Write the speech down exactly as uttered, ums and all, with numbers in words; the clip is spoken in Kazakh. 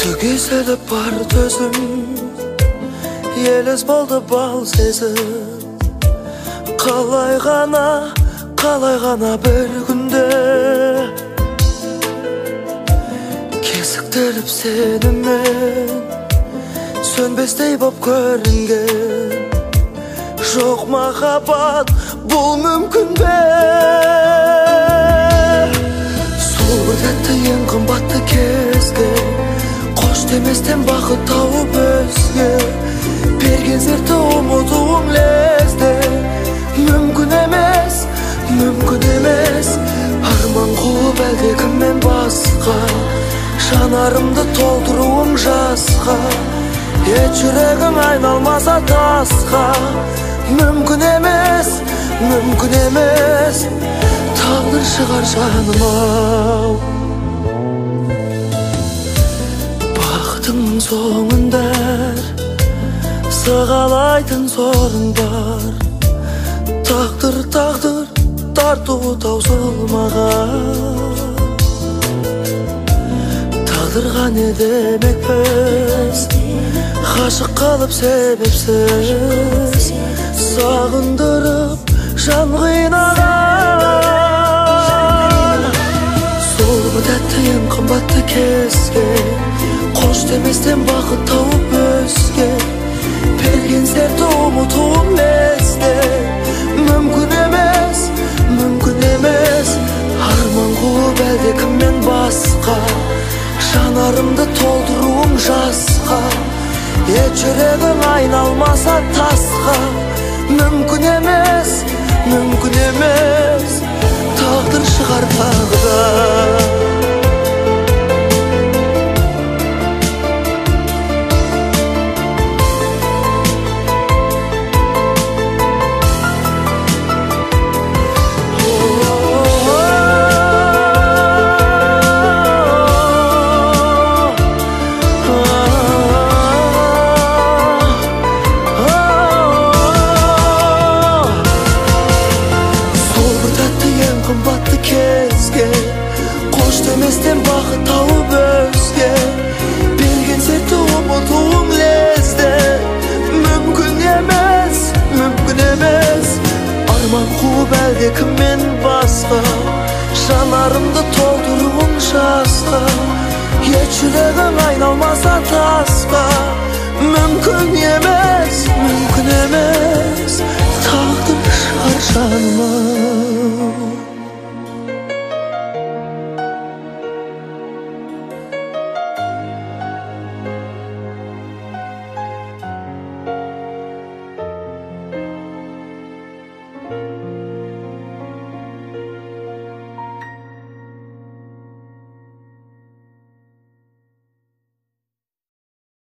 Түгесе де бар төзім, елес болды бал сезім. Қалай ғана, қалай ғана бір күнде кесіктіріп сенімен сөнбестей боп көрінген. Жоқ махаббат, бұл мүмкін бе? Сол бір тәтті ең қымбатты кезге қош деместен бақыт тауып өзге берген сертті ұмытуым лезде. Мүмкін емес, мүмкін емес, арман қуып әлде кіммен басқа жанарымды толтыруым жасқа. Ет жүрегім айналмаса тасқа. Мүмкін емес, мүмкін емес, тағдыр шығар жаным ау. Бақытыңның соңында сығалайтын сорың бар. Тағдыр, тағдыр, тарту таусылмаған. Тағдырға не демекпіз, ғашық қалып себепсіз, сағындырып жан қинаған. Сол бір тәтті ең қымбатты кезге қош деместен бақыт тауып өзге берген сертті ұмытуым лезде. Мүмкін емес, мүмкін емес, арман қуып әлде кіммен басқа жанарымды толтыруым жасқа. Ет жүрегім айналмаса тасқа. Мүмкін емес, мүмкін емес, тағдыр шығар тағы да. Қымбатты кезге қош деместен бақыт тауып өзге берген сертті ұмытуым лезде. Мүмкін емес, мүмкін емес, арман қуып әлде кіммен басқа жанарымды толтыруым жасқа. Ет жүрегім айналмаса тасқа. Мүмкін емес, мүмкін емес,